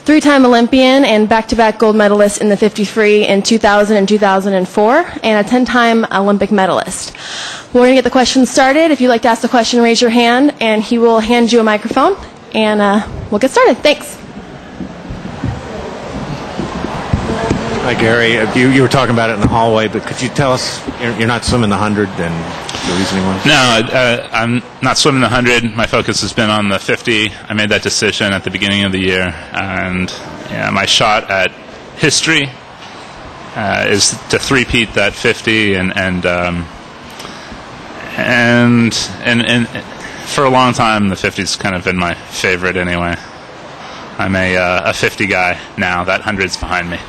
three-time Olympian and back-to-back gold medalist in the 50 free in 2000 and 2004, and a 10-time Olympic medalist. We're going to get the questions started. If you'd like to ask a question, raise your hand, and he will hand you a microphone, and we'll get started. Thanks. Hi, Gary. You were talking about it in the hallway, but could you tell us you're not swimming the 100 and the reasoning was? No, I'm not swimming the 100. My focus has been on the 50. I made that decision at the beginning of the year, and my shot at history is to three-peat that 50, and for a long time the 50's kind of been my favorite anyway. I'm a 50 guy now. That 100's behind me.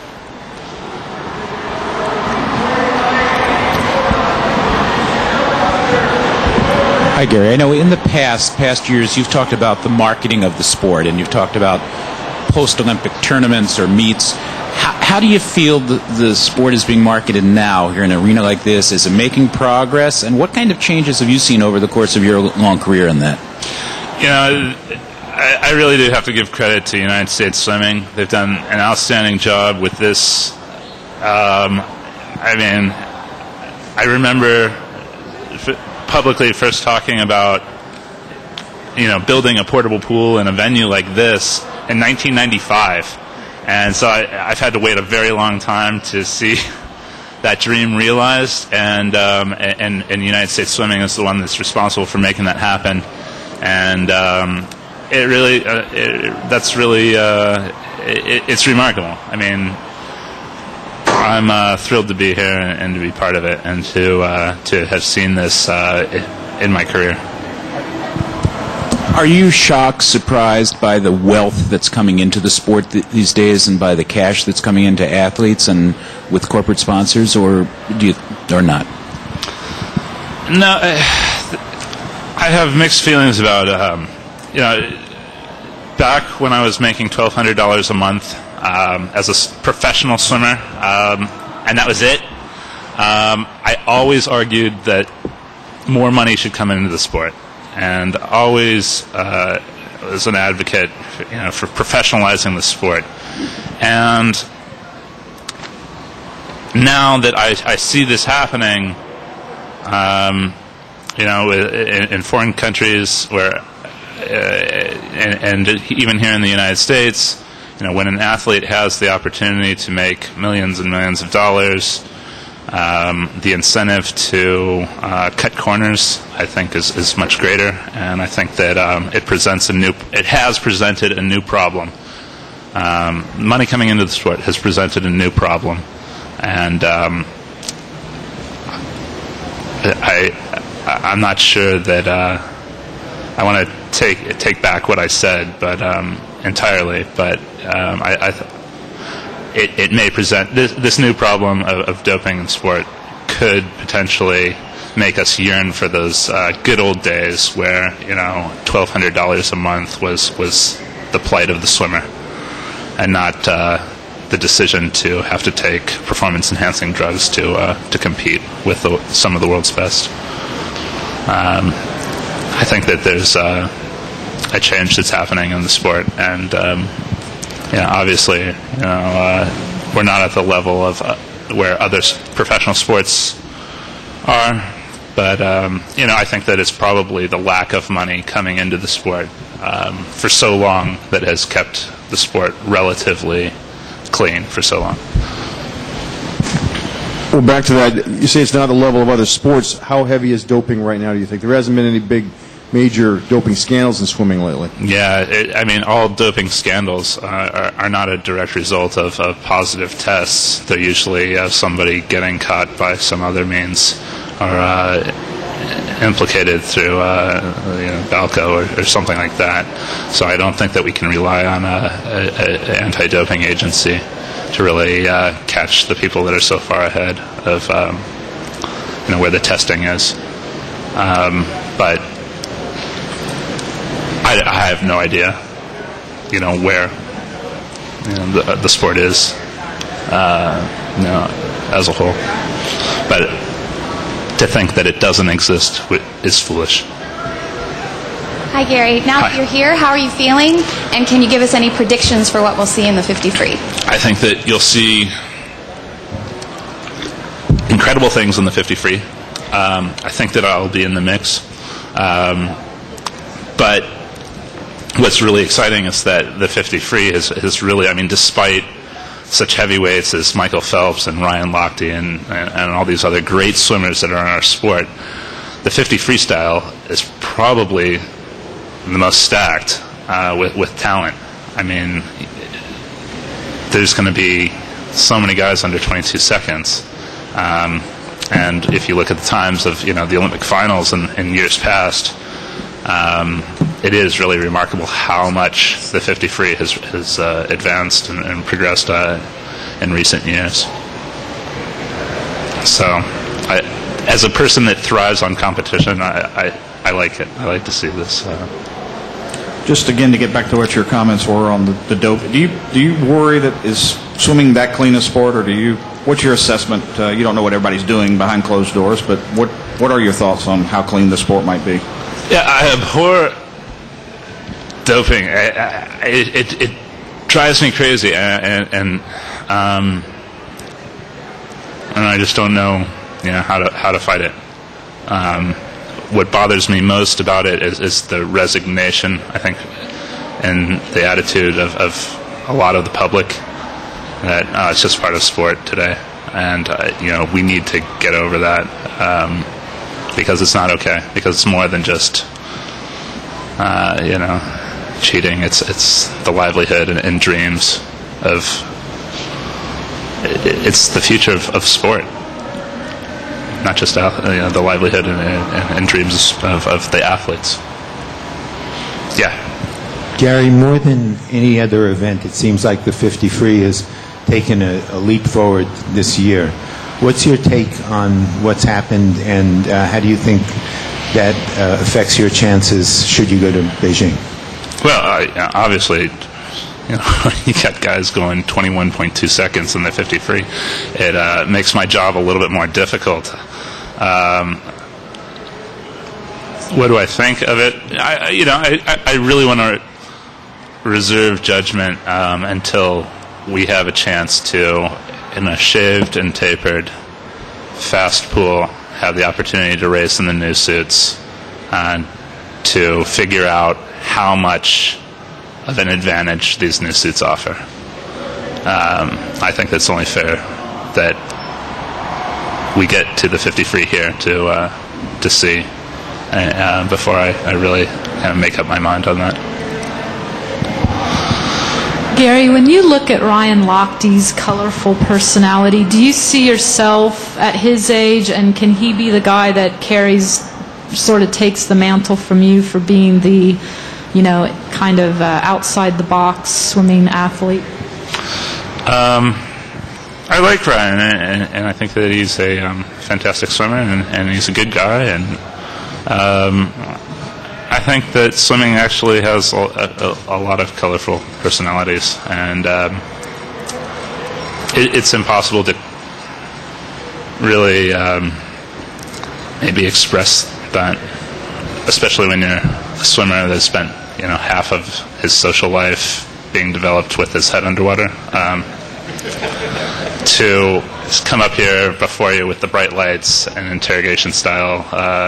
Hi, Gary. I know in the past years, you've talked about the marketing of the sport, and you've talked about post-Olympic tournaments or meets. How do you feel the sport is being marketed now here in an arena like this? Is it making progress? And what kind of changes have you seen over the course of your long career in that? I really do have to give credit to United States Swimming. They've done an outstanding job with this. I remember publicly first talking about building a portable pool in a venue like this in 1995, and so I've had to wait a very long time to see that dream realized, and United States Swimming is the one that's responsible for making that happen, and it's remarkable. I mean, I'm thrilled to be here and to be part of it, and to have seen this in my career. Are you shocked, surprised by the wealth that's coming into the sport these days, and by the cash that's coming into athletes and with corporate sponsors, or not? No, I have mixed feelings about back when I was making $1,200 a month. As a professional swimmer, and that was it. I always argued that more money should come into the sport, and always was an advocate for professionalizing the sport. And now that I see this happening, in foreign countries where, and even here in the United States, when an athlete has the opportunity to make millions and millions of dollars, the incentive to cut corners, I think, is much greater, and I think that it has presented a new problem. Money coming into the sport has presented a new problem, and I'm not sure that I want to take back what I said, but entirely, but it may present this new problem of doping in sport could potentially make us yearn for those good old days where $1,200 a month was the plight of the swimmer, and not the decision to have to take performance enhancing drugs to compete with some of the world's best. I think that there's a change that's happening in the sport, and obviously, we're not at the level of where other professional sports are, but I think that it's probably the lack of money coming into the sport for so long that has kept the sport relatively clean for so long. Well, back to that, you say it's not the level of other sports. How heavy is doping right now, do you think? There hasn't been any big major doping scandals in swimming lately. Yeah, all doping scandals are not a direct result of positive tests. They're usually somebody getting caught by some other means, or implicated through Balco or something like that. So I don't think that we can rely on an anti-doping agency to really catch the people that are so far ahead of where the testing is. But I have no idea, where the sport is, as a whole. But to think that it doesn't exist is foolish. Hi, Gary. Now that Hi. you're here, how are you feeling? And can you give us any predictions for what we'll see in the 50 free? I think that you'll see incredible things in the 50 free. I think that I'll be in the mix. But what's really exciting is that the 50 free is really, I mean, despite such heavyweights as Michael Phelps and Ryan Lochte and all these other great swimmers that are in our sport, the 50 freestyle is probably the most stacked with talent. I mean, there's going to be so many guys under 22 seconds. And if you look at the times of the Olympic finals in years past, it is really remarkable how much the 50 free has advanced and progressed in recent years. So, as a person that thrives on competition, I like it. I like to see this. Just again to get back to what your comments were on the dope. Do you worry that is swimming that clean a sport, or what's your assessment? You don't know what everybody's doing behind closed doors, but what are your thoughts on how clean the sport might be? Yeah, I abhor doping. It drives me crazy, and I just don't know how to fight it. What bothers me most about it is the resignation, I think, and the attitude of a lot of the public that it's just part of sport today, and we need to get over that because it's not okay. Because it's more than just cheating. It's the livelihood and dreams of. It's the future of sport. Not just the livelihood and dreams of the athletes. Yeah. Gary, more than any other event, it seems like the 50 free has taken a leap forward this year. What's your take on what's happened, and how do you think that affects your chances should you go to Beijing? Well, obviously, you got guys going 21.2 seconds in the 50 free. It makes my job a little bit more difficult. What do I think of it? I really want to reserve judgment until we have a chance to, in a shaved and tapered fast pool, have the opportunity to race in the new suits and to figure out how much of an advantage these new suits offer. I think that's only fair that we get to the 50 free here to see before I really kind of make up my mind on that. Gary, when you look at Ryan Lochte's colorful personality, do you see yourself at his age, and can he be the guy that sort of takes the mantle from you for being the kind of outside the box swimming athlete? I like Ryan, and I think that he's a fantastic swimmer, and he's a good guy, and I think that swimming actually has a lot of colorful personalities, and it's impossible to really maybe express that, especially when you're a swimmer that's spent half of his social life being developed with his head underwater. To come up here before you with the bright lights and interrogation style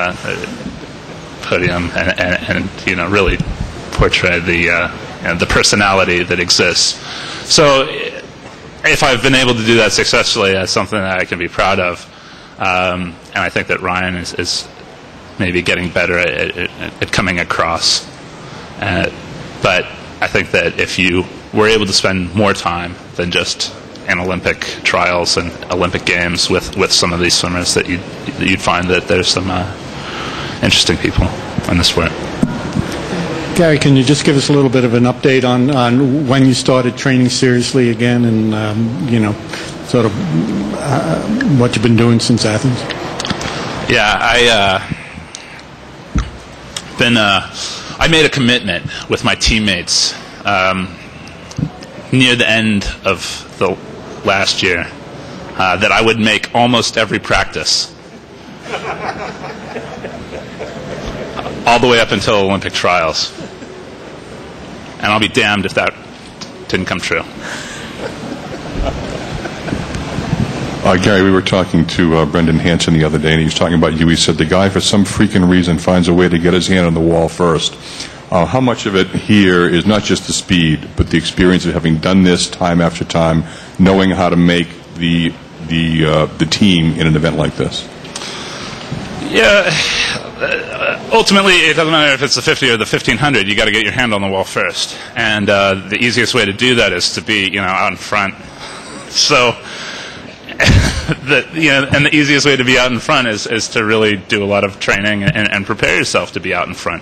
podium and really portray the personality that exists. So if I've been able to do that successfully, that's something that I can be proud of. And I think that Ryan is maybe getting better at coming across. But I think that if you were able to spend more time than just in Olympic trials and Olympic games with some of these swimmers, that you'd find that there's some interesting people in the sport. Gary, can you just give us a little bit of an update on when you started training seriously again, and sort of what you've been doing since Athens? Yeah, I made a commitment with my teammates near the end of the last year that I would make almost every practice all the way up until Olympic trials. And I'll be damned if that didn't come true. Gary, we were talking to Brendan Hansen the other day, and he was talking about you. He said the guy, for some freaking reason, finds a way to get his hand on the wall first. How much of it here is not just the speed, but the experience of having done this time after time, knowing how to make the team in an event like this? Yeah. Ultimately, it doesn't matter if it's the 50 or the 1500. You got to get your hand on the wall first, and the easiest way to do that is to be, out in front. So, and the easiest way to be out in front is to really do a lot of training and prepare yourself to be out in front.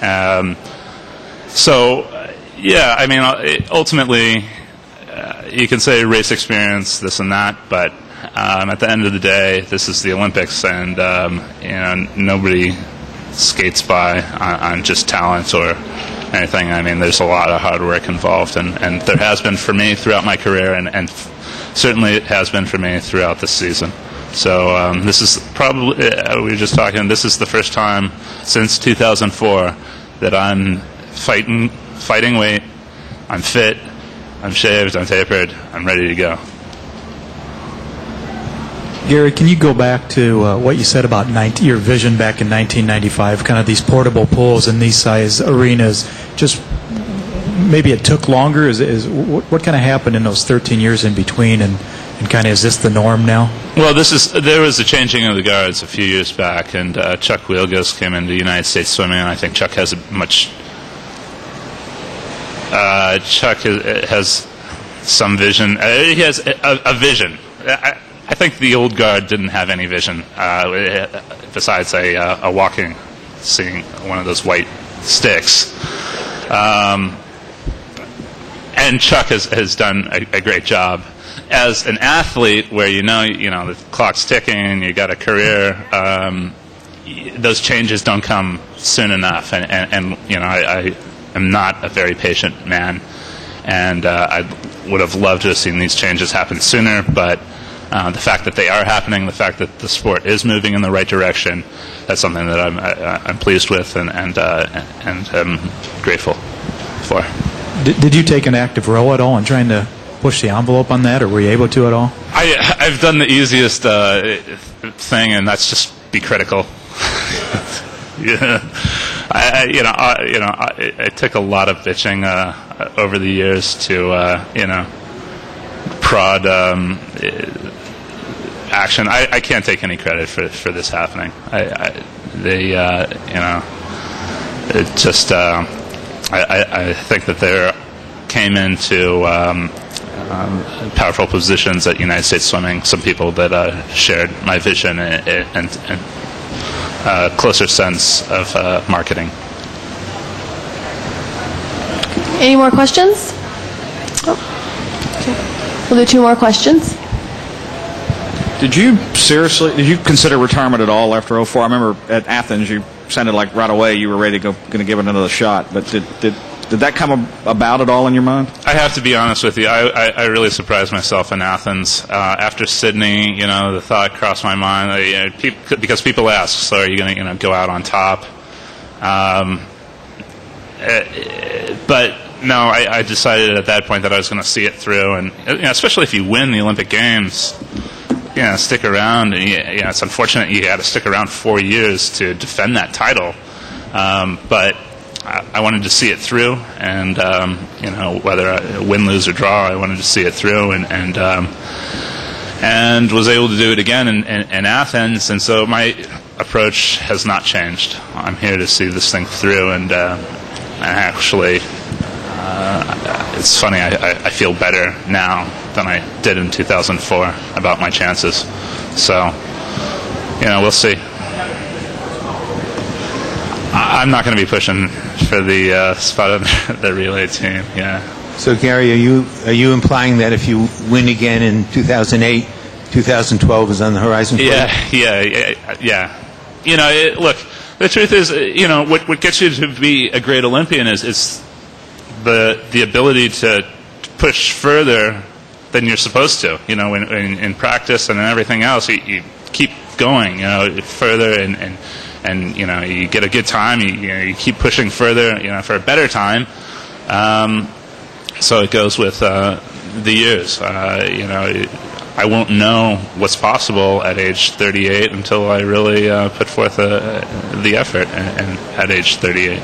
Ultimately, you can say race experience, this and that, but at the end of the day, this is the Olympics, and nobody skates by on just talent or anything. I mean, there's a lot of hard work involved, and there has been for me throughout my career, and certainly it has been for me throughout this season. So this is probably, we were just talking, this is the first time since 2004 that I'm fighting weight, I'm fit, I'm shaved, I'm tapered, I'm ready to go. Gary, can you go back to what you said about your vision back in 1995, kind of these portable pools in these size arenas? Just maybe it took longer. What kind of happened in those 13 years in between, and kind of is this the norm now? Well, there was a changing of the guards a few years back, and Chuck Wielgus came into United States Swimming, and I think Chuck has has some vision. He has a vision. I think the old guard didn't have any vision besides a walking, seeing one of those white sticks. And Chuck has done a great job. As an athlete, where the clock's ticking, you got a career, those changes don't come soon enough. And I am not a very patient man, and I would have loved to have seen these changes happen sooner, but the fact that they are happening, the fact that the sport is moving in the right direction, that's something that I'm pleased with and I'm grateful for. Did you take an active role at all in trying to push the envelope on that, or were you able to at all? I've done the easiest thing, and that's just be critical. Yeah, I took a lot of bitching over the years to prod action. I can't take any credit for this happening. I think that they came into powerful positions at United States Swimming, some people that shared my vision and closer sense of marketing. Any more questions? We'll do 2 more questions. Did you consider retirement at all after 2004? I remember at Athens you sounded like right away you were ready to going to give it another shot. But did that come about at all in your mind? I have to be honest with you. I really surprised myself in Athens. After Sydney, the thought crossed my mind because people ask, so are you going to go out on top? But no, I decided at that point that I was going to see it through, and especially if you win the Olympic Games, stick around. It's unfortunate you had to stick around 4 years to defend that title, but I wanted to see it through, and whether I win, lose, or draw, I wanted to see it through, and was able to do it again in Athens, and so my approach has not changed. I'm here to see this thing through, and actually, it's funny, I feel better now than I did in 2004 about my chances. So, we'll see. I'm not going to be pushing for the spot on the relay team. Yeah. So, Gary, are you implying that if you win again in 2008, 2012 is on the horizon for you? Yeah. Look, the truth is, what gets you to be a great Olympian is the ability to push further than you're supposed to. In practice and in everything else, you keep going, further and and you get a good time, you keep pushing further, for a better time. So it goes with the years. I won't know what's possible at age 38 until I really put forth the effort and at age 38.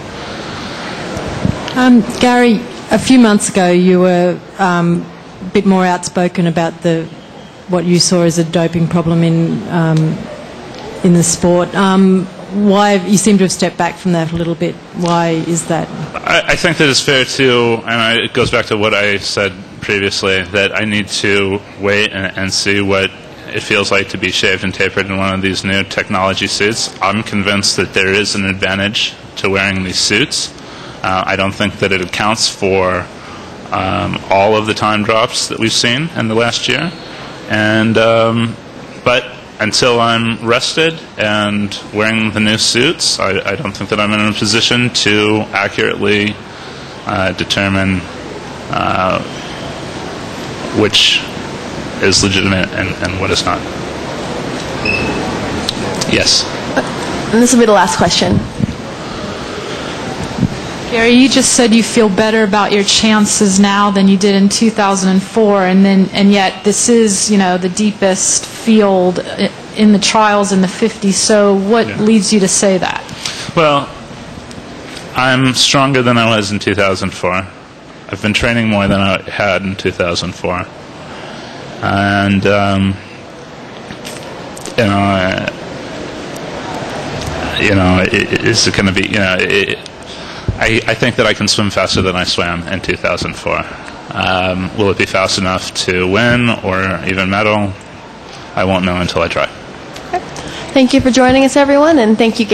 Gary, a few months ago you were a bit more outspoken about what you saw as a doping problem in the sport. Why you seem to have stepped back from that a little bit? Why is that? I think that it's fair to, and it goes back to what I said previously, that I need to wait and see what it feels like to be shaved and tapered in one of these new technology suits. I'm convinced that there is an advantage to wearing these suits. I don't think that it accounts for all of the time drops that we've seen in the last year. And but until I'm rested and wearing the new suits, I don't think that I'm in a position to accurately determine which is legitimate and what is not. Yes. And this will be the last question. Gary, you just said you feel better about your chances now than you did in 2004, and yet this is, the deepest field in the trials in the 50s. So what leads you to say that? Well, I'm stronger than I was in 2004. I've been training more than I had in 2004, and is it going to be? I think that I can swim faster than I swam in 2004. Will it be fast enough to win or even medal? I won't know until I try. Thank you for joining us, everyone, and thank you.